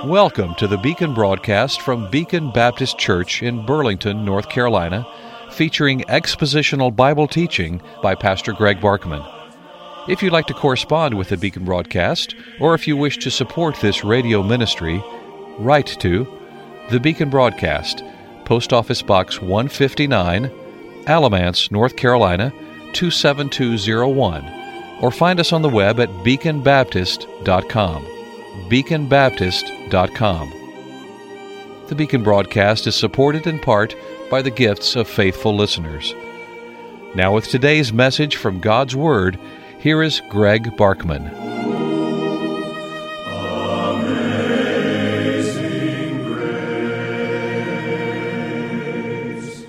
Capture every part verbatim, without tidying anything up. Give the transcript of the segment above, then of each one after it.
Welcome to the Beacon broadcast from Beacon Baptist Church in Burlington, North Carolina, featuring expositional Bible teaching by Pastor Greg Barkman. If you'd like to correspond with the Beacon broadcast, or if you wish to support this radio ministry, write to the Beacon Broadcast, Post Office Box one fifty-nine, Alamance, North Carolina, two seven two zero one, or find us on the web at beacon baptist dot com. beacon baptist dot com. The Beacon broadcast is supported in part by the gifts of faithful listeners. Now with today's message from God's Word, here is Greg Barkman. Amazing Grace.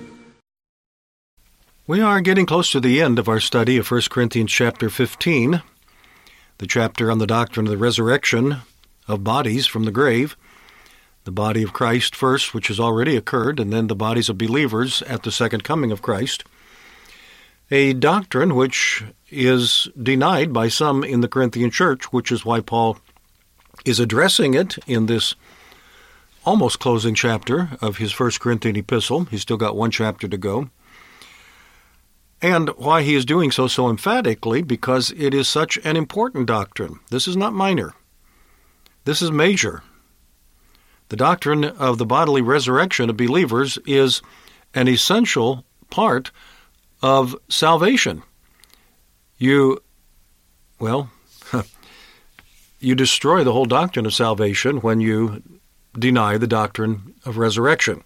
We are getting close to the end of our study of First Corinthians chapter fifteen, the chapter on the doctrine of the resurrection of bodies from the grave, the body of Christ first, which has already occurred, and then the bodies of believers at the second coming of Christ, a doctrine which is denied by some in the Corinthian church, which is why Paul is addressing it in this almost closing chapter of his First Corinthian epistle. He's still got one chapter to go. And why he is doing so so emphatically, because it is such an important doctrine. This is not minor. This is major. The doctrine of the bodily resurrection of believers is an essential part of salvation. You, well, you destroy the whole doctrine of salvation when you deny the doctrine of resurrection.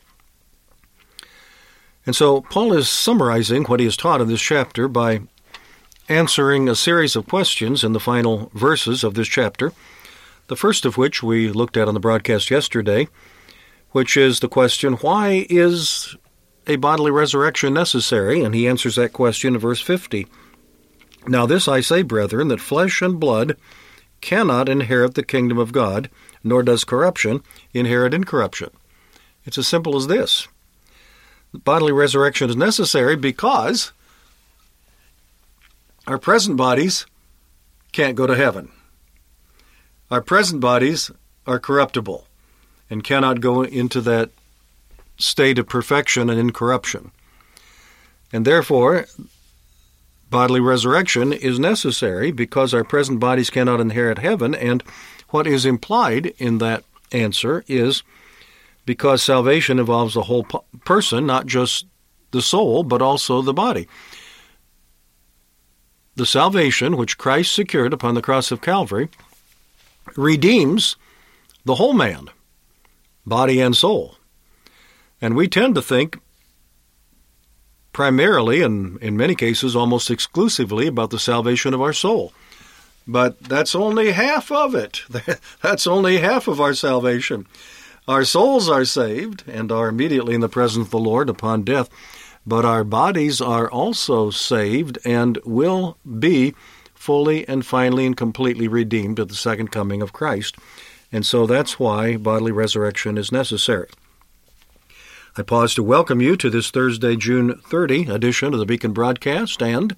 And so Paul is summarizing what he has taught in this chapter by answering a series of questions in the final verses of this chapter, the first of which we looked at on the broadcast yesterday, which is the question, why is a bodily resurrection necessary? And he answers that question in verse fifty. Now this I say, brethren, that flesh and blood cannot inherit the kingdom of God, nor does corruption inherit incorruption. It's as simple as this. Bodily resurrection is necessary because our present bodies can't go to heaven. Our present bodies are corruptible and cannot go into that state of perfection and incorruption. And therefore, bodily resurrection is necessary because our present bodies cannot inherit heaven, and what is implied in that answer is because salvation involves the whole person, not just the soul, but also the body. The salvation which Christ secured upon the cross of Calvary redeems the whole man, body and soul. And we tend to think primarily, and in many cases almost exclusively, about the salvation of our soul. But that's only half of it. That's only half of our salvation. Our souls are saved and are immediately in the presence of the Lord upon death, but our bodies are also saved and will be fully and finally and completely redeemed at the second coming of Christ. And so that's why bodily resurrection is necessary. I pause to welcome you to this Thursday, June thirtieth edition of the Beacon broadcast and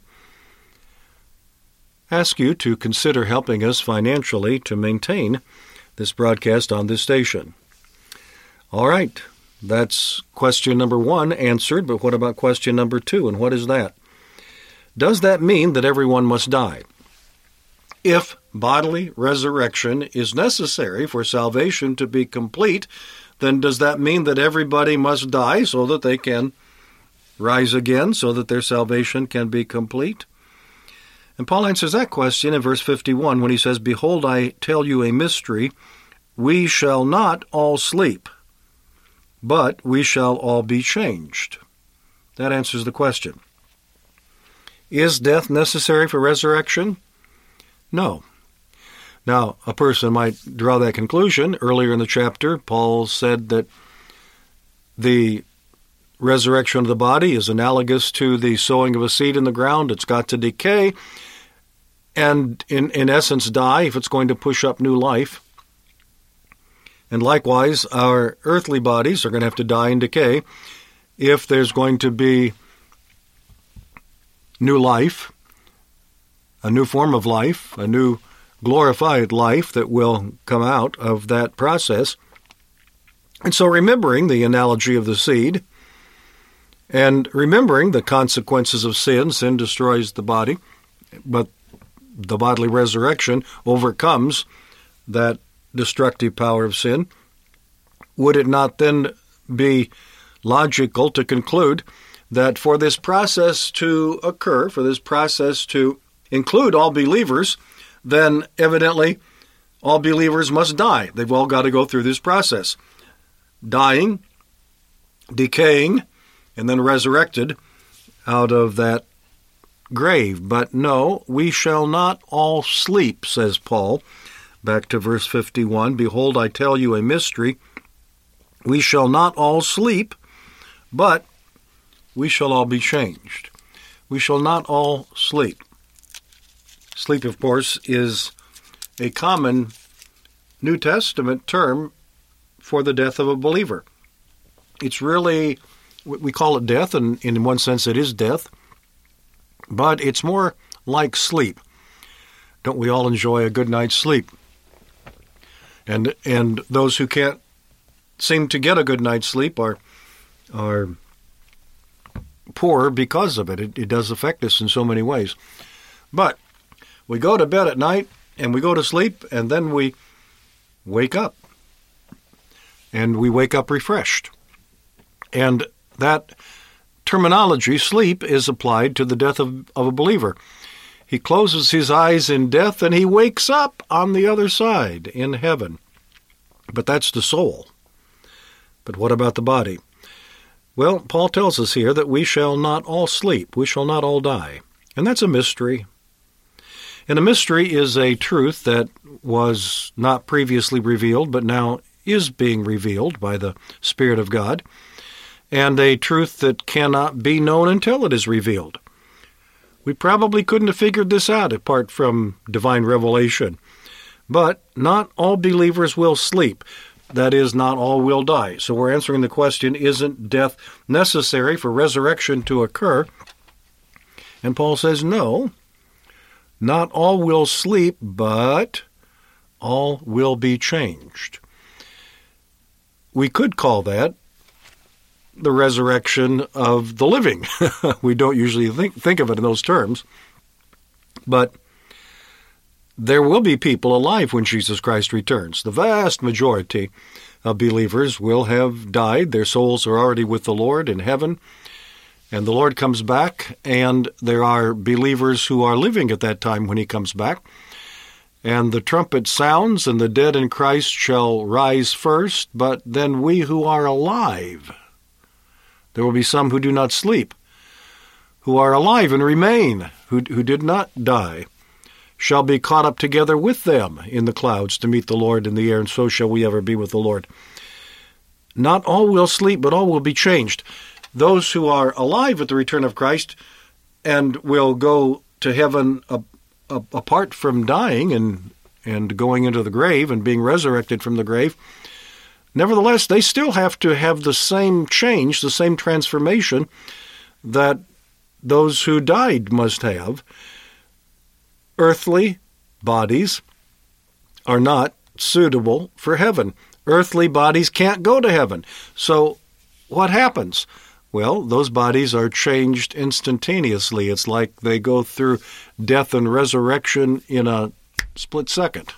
ask you to consider helping us financially to maintain this broadcast on this station. All right, that's question number one answered, but what about question number two, and what is that? Does that mean that everyone must die? If bodily resurrection is necessary for salvation to be complete, then does that mean that everybody must die so that they can rise again, so that their salvation can be complete? And Paul answers that question in verse fifty-one when he says, Behold, I tell you a mystery, we shall not all sleep, but we shall all be changed. That answers the question. Is death necessary for resurrection? No. Now, a person might draw that conclusion. Earlier in the chapter, Paul said that the resurrection of the body is analogous to the sowing of a seed in the ground. It's got to decay and, in, in essence, die if it's going to push up new life. And likewise, our earthly bodies are going to have to die and decay if there's going to be new life, a new form of life, a new glorified life that will come out of that process. And so remembering the analogy of the seed, and remembering the consequences of sin, sin destroys the body, but the bodily resurrection overcomes that destructive power of sin, would it not then be logical to conclude that for this process to occur, for this process to include all believers, then evidently all believers must die? They've all got to go through this process. Dying, decaying, and then resurrected out of that grave. But no, we shall not all sleep, says Paul. Back to verse fifty-one, behold, I tell you a mystery. We shall not all sleep, but we shall all be changed. We shall not all sleep. Sleep, of course, is a common New Testament term for the death of a believer. It's really, we call it death, and in one sense it is death, but it's more like sleep. Don't we all enjoy a good night's sleep? And and those who can't seem to get a good night's sleep are are poor because of it. It, it does affect us in so many ways. But we go to bed at night, and we go to sleep, and then we wake up. And we wake up refreshed. And that terminology, sleep, is applied to the death of, of a believer. He closes his eyes in death, and he wakes up on the other side in heaven. But that's the soul. But what about the body? Well, Paul tells us here that we shall not all sleep. We shall not all die. And that's a mystery. And a mystery is a truth that was not previously revealed, but now is being revealed by the Spirit of God, and a truth that cannot be known until it is revealed. We probably couldn't have figured this out apart from divine revelation. But not all believers will sleep. That is, not all will die. So we're answering the question, isn't death necessary for resurrection to occur? And Paul says, no, not all will sleep, but all will be changed. We could call that the resurrection of the living. We don't usually think, think of it in those terms. But there will be people alive when Jesus Christ returns. The vast majority of believers will have died. Their souls are already with the Lord in heaven. And the Lord comes back, and there are believers who are living at that time when he comes back. And the trumpet sounds, and the dead in Christ shall rise first, but then we who are alive, there will be some who do not sleep, who are alive and remain, who, who did not die, shall be caught up together with them in the clouds to meet the Lord in the air, and so shall we ever be with the Lord. Not all will sleep, but all will be changed. Those who are alive at the return of Christ and will go to heaven a, a, apart from dying and, and going into the grave and being resurrected from the grave, nevertheless, they still have to have the same change, the same transformation that those who died must have. Earthly bodies are not suitable for heaven. Earthly bodies can't go to heaven. So what happens? Well, those bodies are changed instantaneously. It's like they go through death and resurrection in a split second.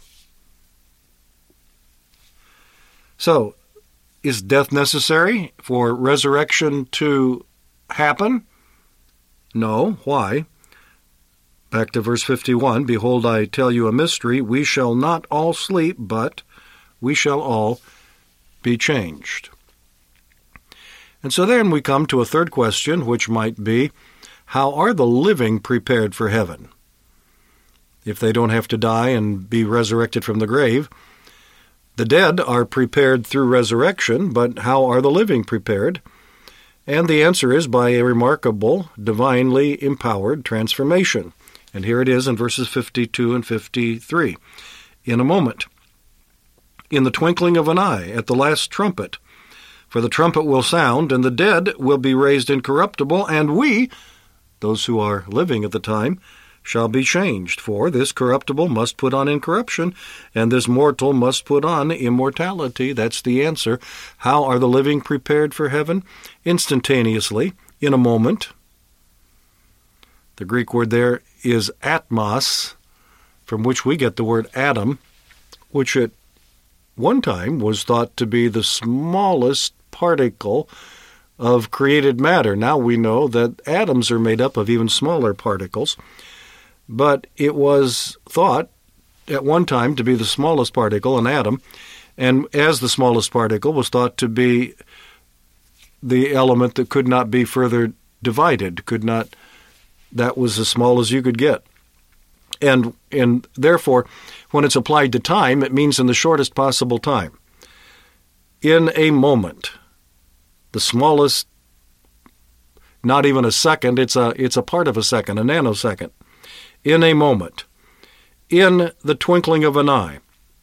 So, is death necessary for resurrection to happen? No. Why? Back to verse fifty-one, behold, I tell you a mystery. We shall not all sleep, but we shall all be changed. And so then we come to a third question, which might be, how are the living prepared for heaven? If they don't have to die and be resurrected from the grave, the dead are prepared through resurrection, but how are the living prepared? And the answer is by a remarkable, divinely empowered transformation. And here it is in verses fifty-two and fifty-three. In a moment, in the twinkling of an eye, at the last trumpet, for the trumpet will sound, and the dead will be raised incorruptible, and we, those who are living at the time, shall be changed. For this corruptible must put on incorruption, and this mortal must put on immortality. That's the answer. How are the living prepared for heaven? Instantaneously, in a moment. The Greek word there is atmos, from which we get the word atom, which at one time was thought to be the smallest particle of created matter. Now we know that atoms are made up of even smaller particles, but it was thought at one time to be the smallest particle, an atom, and as the smallest particle was thought to be the element that could not be further divided, could not, that was as small as you could get. And and therefore, when it's applied to time, it means in the shortest possible time. In a moment, the smallest, not even a second, it's a it's a part of a second, a nanosecond. In a moment, in the twinkling of an eye,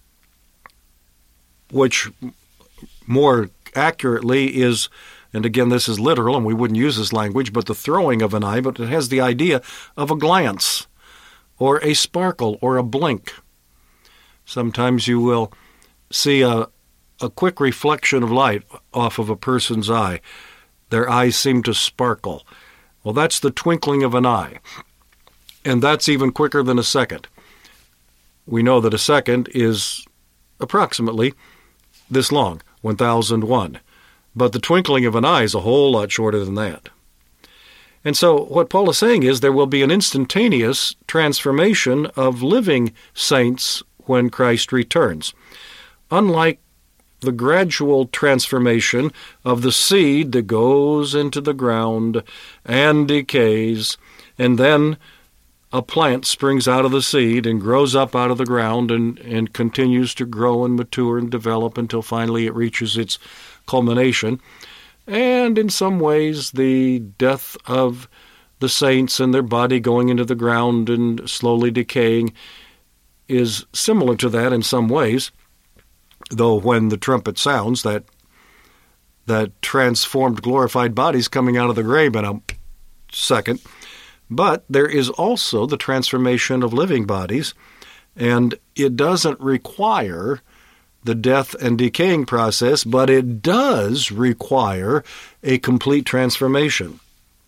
which more accurately is, and again this is literal and we wouldn't use this language, but the throwing of an eye, but it has the idea of a glance, or a sparkle, or a blink. Sometimes you will see a, a quick reflection of light off of a person's eye. Their eyes seem to sparkle. Well, that's the twinkling of an eye. And that's even quicker than a second. We know that a second is approximately this long, one thousand one. But the twinkling of an eye is a whole lot shorter than that. And so what Paul is saying is there will be an instantaneous transformation of living saints when Christ returns. Unlike the gradual transformation of the seed that goes into the ground and decays, and then a plant springs out of the seed and grows up out of the ground and, and continues to grow and mature and develop until finally it reaches its culmination. And in some ways, the death of the saints and their body going into the ground and slowly decaying is similar to that in some ways, though when the trumpet sounds, that that transformed, glorified body's coming out of the grave in a second. But there is also the transformation of living bodies, and it doesn't require the death and decaying process, but it does require a complete transformation.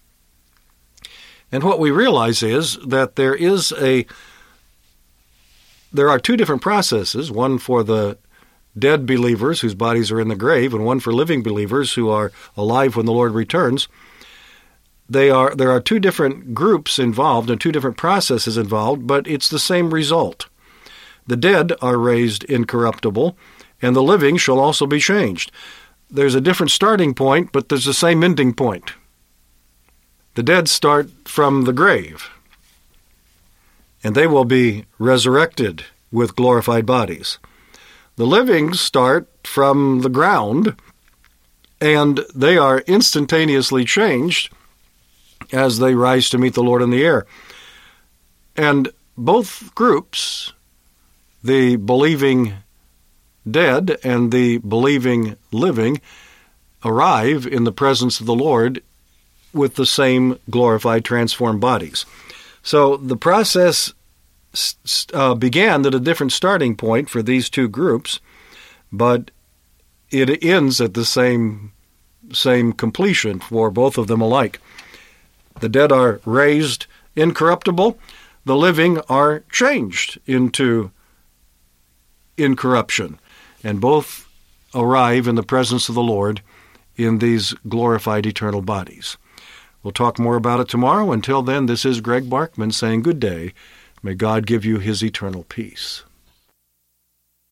And what we realize is that there is a there are two different processes, one for the dead believers whose bodies are in the grave, and one for living believers who are alive when the Lord returns. They are there are two different groups involved and two different processes involved, but it's the same result. The dead are raised incorruptible, and the living shall also be changed. There's a different starting point, but there's the same ending point. The dead start from the grave, and they will be resurrected with glorified bodies. The living start from the ground, and they are instantaneously changed as they rise to meet the Lord in the air. And both groups, the believing dead and the believing living, arrive in the presence of the Lord with the same glorified, transformed bodies. So the process uh, began at a different starting point for these two groups, but it ends at the same, same completion for both of them alike. The dead are raised incorruptible. The living are changed into incorruption. And both arrive in the presence of the Lord in these glorified eternal bodies. We'll talk more about it tomorrow. Until then, this is Greg Barkman saying good day. May God give you his eternal peace.